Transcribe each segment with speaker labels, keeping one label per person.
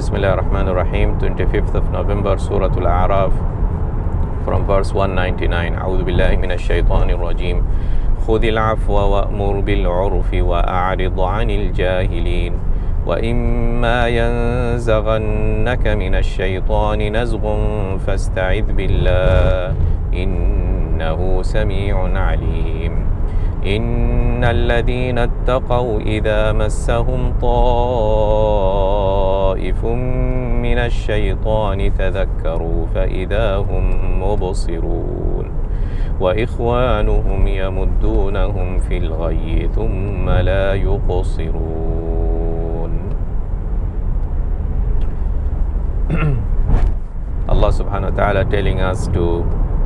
Speaker 1: Bismillah ar-Rahman ar-Rahim, 25th of November, Surah Al-A'raf, from verse 199. A'udhu billahi minash shaitanir rajim. Khudhil afwa wa'mur bil urfi wa'a'rid 'anil jahilin. Wa imma yanzaghannaka minash shaitani nazghun fasta'idh billah. Innahu sami'un 'alim. إن الذين اتقوا إذا مسهم طائف من الشيطان تذكروا فإذا هم مبصرون وإخوانهم يمدونهم في الغي ثم لا يقصرون. Allah subhanahu wa ta'ala telling us to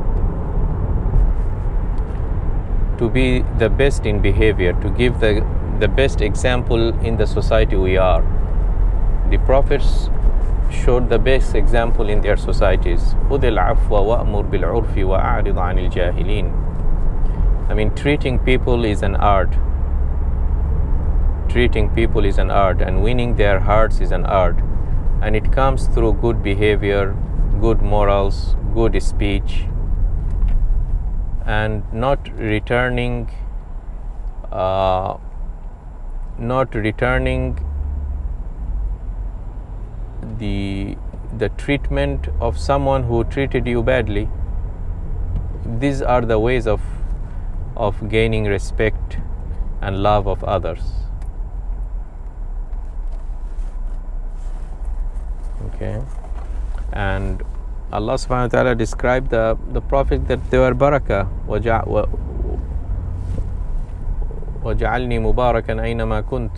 Speaker 1: be the best in behavior, to give the best example in the society we are. The prophets showed the best example in their societies. خُذِ الْعَفْوَ وَأْمُرْ بِالْعُرْفِ وَأَعْرِضْ عَنِ الْجَاهِلِينَ. I mean, treating people is an art. Treating people is an art, and winning their hearts is an art. And it comes through good behavior, good morals, good speech, and not returning the treatment of someone who treated you badly. These are the ways of gaining respect and love of others. Okay, and Allah subhanahu wa ta'ala described the Prophet that they were barakah. وَجَعَلْنِي مُبَارَكًا أَيْنَمَا كُنْتُ.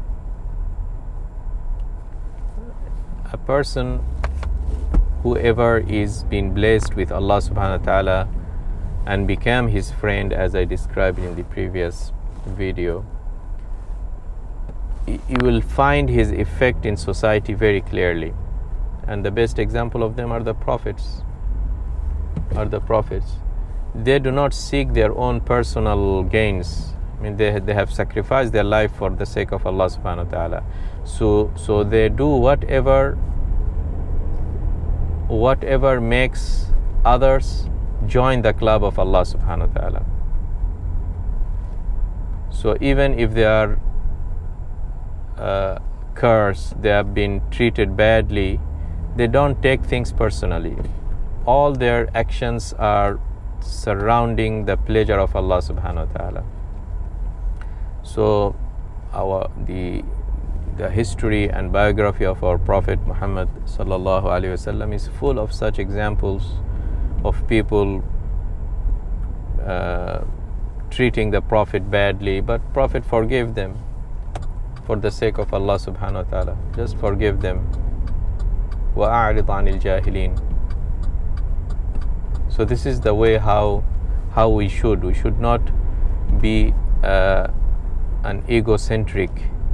Speaker 1: A person, whoever is been blessed with Allah subhanahu wa ta'ala and became his friend, as I described in the previous video, you will find his effect in society very clearly. And the best example of them are the prophets. They do not seek their own personal gains. I mean, they have sacrificed their life for the sake of Allah subhanahu wa ta'ala. So they do whatever makes others join the club of Allah subhanahu wa ta'ala. So even if they are cursed, they have been treated badly, they don't take things personally. All their actions are surrounding the pleasure of Allah subhanahu wa ta'ala. So the history and biography of our Prophet Muhammad sallallahu alaihi wasallam is full of such examples of people treating the Prophet badly, but Prophet forgave them for the sake of Allah subhanahu wa ta'ala. Just forgive them. وَأَعْرِضْ عَنِ الْجَاهِلِينَ. So this is the way how we should not be an egocentric.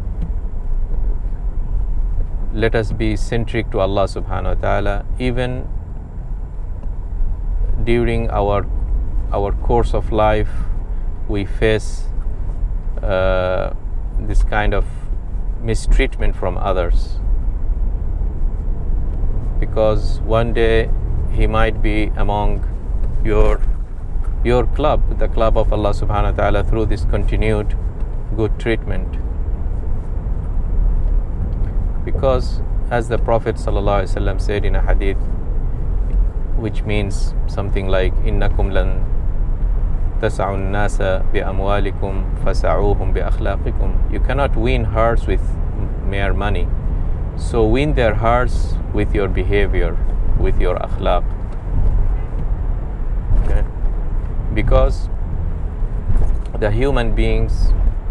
Speaker 1: Let us be centric to Allah subhanahu wa ta'ala. Even during our course of life, we face this kind of mistreatment from others, because one day he might be among your club, the club of Allah subhanahu wa ta'ala, through this continued good treatment. Because as the Prophet sallallahu alaihi wasallam said in a hadith, which means something like innakum lan tas'u an-nasa bi amwalikum fas'uhum bi akhlaqikum. You cannot win hearts with mere money, so win their hearts with your behavior, with your akhlaq. Okay? Because the human beings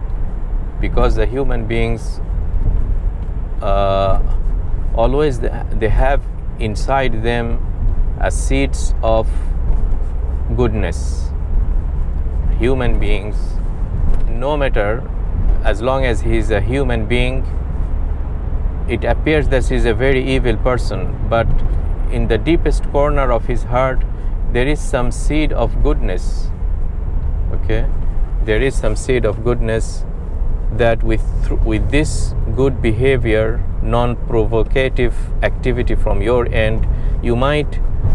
Speaker 1: always they have inside them a seeds of goodness. Human beings, no matter, as long as he is a human being, it appears that he is a very evil person, but in the deepest corner of his heart there is some seed of goodness. Okay, there is some seed of goodness that with this good behavior, non-provocative activity from your end, you might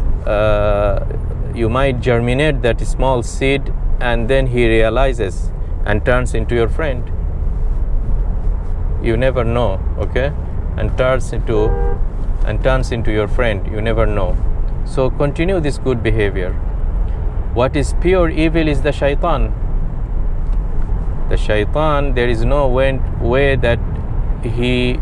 Speaker 1: germinate that small seed, and then he realizes and turns into your friend. You never know, okay? And turns into your friend. You never know. So continue this good behavior. What is pure evil is the shaitan. The shaitan, there is no way that he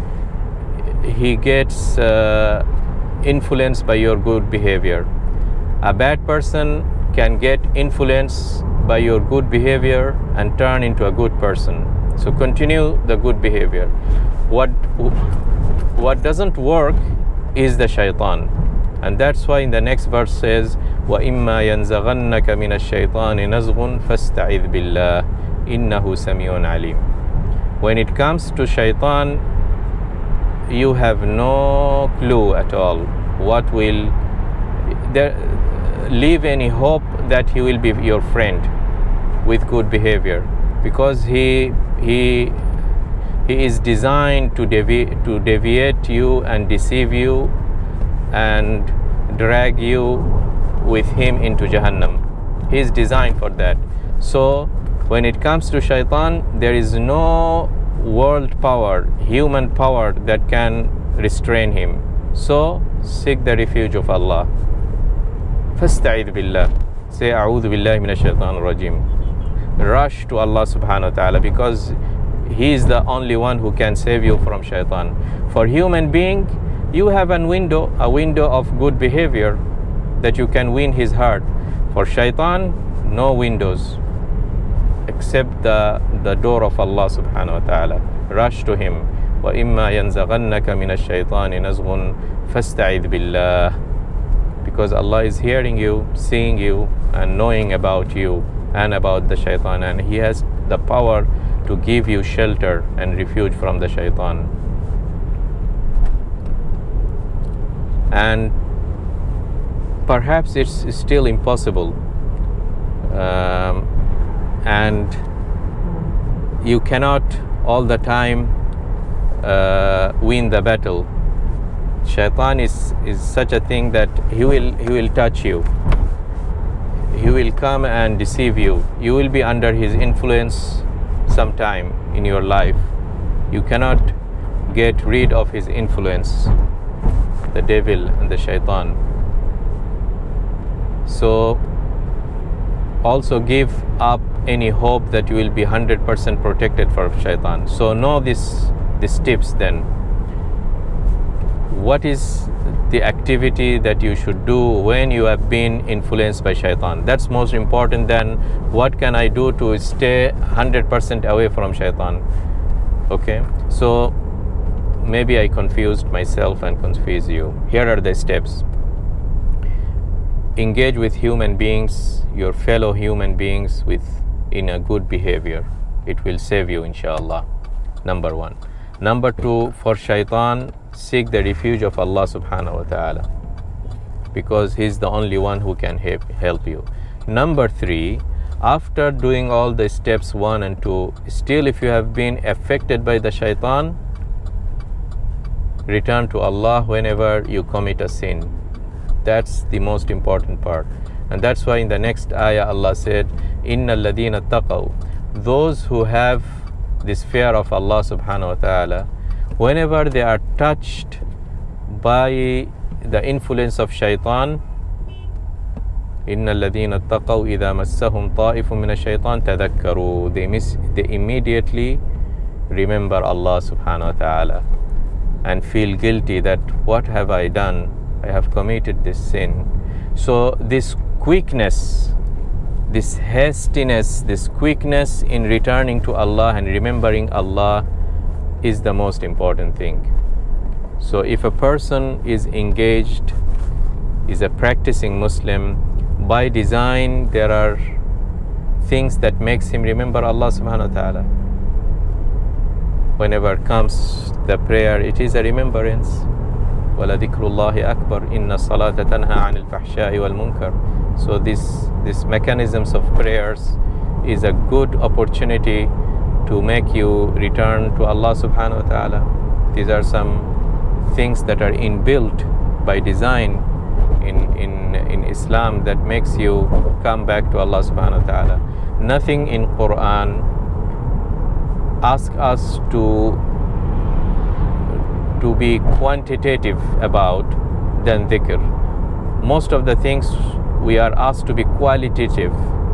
Speaker 1: gets influenced by your good behavior. A bad person can get influenced by your good behavior and turn into a good person. So continue the good behavior. What doesn't work is the shaitan. And that's why in the next verse says, وَإِمَّا يَنْزَغَنَّكَ مِنَ الشَّيْطَانِ نَزْغٌ فَاسْتَعِذْ بِاللَّهِ إِنَّهُ سَمِيعٌ عَلِيمٌ. When it comes to shaitan, you have no clue at all what will leave any hope that he will be your friend with good behavior, because he is designed to deviate you and deceive you and drag you with him into Jahannam. He is designed for that. So when it comes to shaitan, there is no world power, human power that can restrain him. So seek the refuge of Allah. فَاسْتَعِذْ بِاللَّهِ. Say أعوذ بالله من الشيطان الرجيم. Rush to Allah subhanahu wa ta'ala, because He is the only one who can save you from shaitan. For human being, you have a window of good behavior that you can win his heart. For shaitan, no windows except the door of Allah subhanahu wa ta'ala. Rush to him. وَإِمَّا يَنْزَغَنَّكَ مِنَ الشَّيْطَانِ نَزْغٌ فَاسْتَعِذْ بِاللَّهِ. Because Allah is hearing you, seeing you, and knowing about you and about the shaitan, and He has the power to give you shelter and refuge from the shaitan. And perhaps it's still impossible, and you cannot all the time win the battle. Shaitan is such a thing that he will touch you. He will come and deceive you. You will be under his influence sometime in your life. You cannot get rid of his influence, the devil and the shaitan. So also give up any hope that you will be 100% protected from shaitan. So know these tips then. What is the activity that you should do when you have been influenced by shaitan? That's most important than what can I do to stay 100% away from shaitan. Okay, so maybe I confused myself and confuse you. Here are the steps. Engage with human beings, your fellow human beings, in a good behavior. It will save you, inshallah. Number one. Number two, for shaitan, seek the refuge of Allah subhanahu wa ta'ala, because He's the only one who can help you. Number three, after doing all the steps 1 and 2, still if you have been affected by the shaitan, return to Allah whenever you commit a sin. That's the most important part. And that's why in the next ayah Allah said, Inna alladhina taqaw, those who have this fear of Allah subhanahu wa ta'ala, whenever they are touched by the influence of shaitan, Inna alladhina taqaw idha massahum ta'ifun min ash-shaytan tadhakkaru, they immediately remember Allah subhanahu wa ta'ala and feel guilty that what have I done? I have committed this sin. So this quickness, this hastiness, this quickness in returning to Allah and remembering Allah is the most important thing. So if a person is engaged, is a practicing Muslim, by design there are things that makes him remember Allah subhanahu wa ta'ala. Whenever comes the prayer, it is a remembrance. وَلَذِكْرُ اللَّهِ أَكْبَرُ إِنَّ الصَّلَاةَ تَنْهَى عَنِ الْفَحْشَاءِ وَالْمُنكَرِ. So this mechanisms of prayers is a good opportunity to make you return to Allah subhanahu wa ta'ala. These are some things that are inbuilt by design in Islam that makes you come back to Allah subhanahu wa ta'ala. Nothing in Quran asks us to be quantitative about than dhikr. Most of the things we are asked to be qualitative.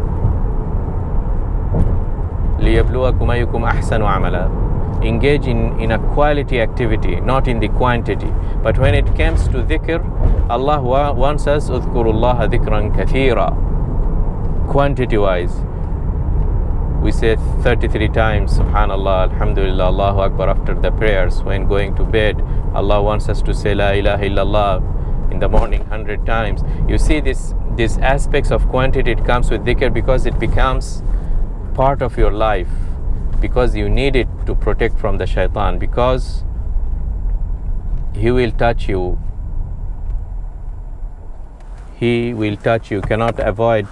Speaker 1: لِيَبْلُوَكُمْ أَيُّكُمْ أَحْسَنُ عَمَلًا. Engage in a quality activity, not in the quantity. But when it comes to dhikr, Allah wants us اذكروا الله ذكرا كثيرا. Quantity wise, we say 33 times Subhanallah, Alhamdulillah, Allahu Akbar after the prayers. When going to bed, Allah wants us to say La ilaha illallah in the morning 100 times. You see these aspects of quantity, it comes with dhikr because it becomes part of your life, because you need it to protect from the shaitan, because he will touch you. He will touch you, cannot avoid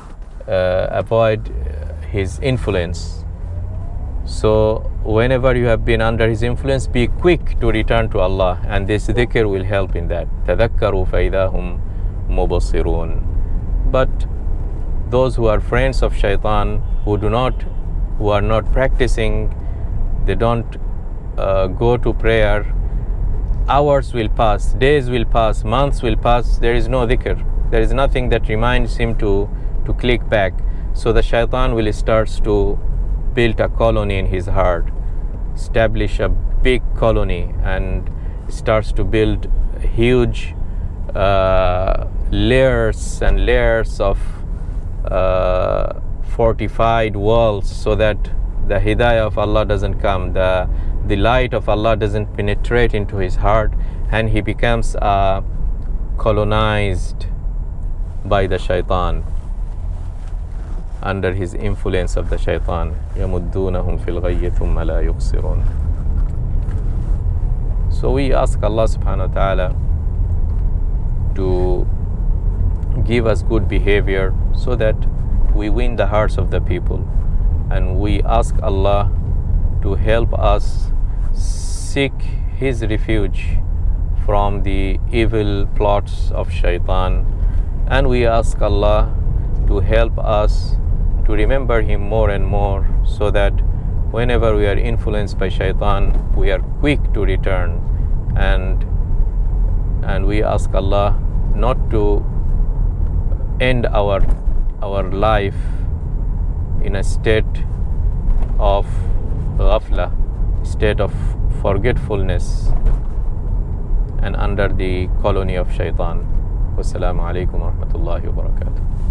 Speaker 1: his influence. So whenever you have been under his influence, be quick to return to Allah, and this dhikr will help in that. تَذَكَّرُوا فَإِذَا هُمْ مُبْصِرُونَ. But those who are friends of shaitan, who are not practicing, they don't go to prayer, hours will pass, days will pass, months will pass, there is no dhikr. There is nothing that reminds him to click back. So the shaitan will start to build a colony in his heart, establish a big colony, and starts to build huge layers and layers of fortified walls, so that the hidayah of Allah doesn't come, the light of Allah doesn't penetrate into his heart, and he becomes colonized by the shaitan, under his influence of the shaitan. يَمُدُّونَهُمْ فِي الْغَيِّ ثُمَّ لَا يُقْصِرُونَ. So we ask Allah subhanahu wa ta'ala to give us good behavior so that we win the hearts of the people, and we ask Allah to help us seek his refuge from the evil plots of shaitan, and we ask Allah to help us to remember him more and more, so that whenever we are influenced by shaitan, we are quick to return, and we ask Allah not to end our life in a state of ghafla, state of forgetfulness, and under the colony of shaitan. Wassalamu alaikum wa rahmatullahi wa barakatuh.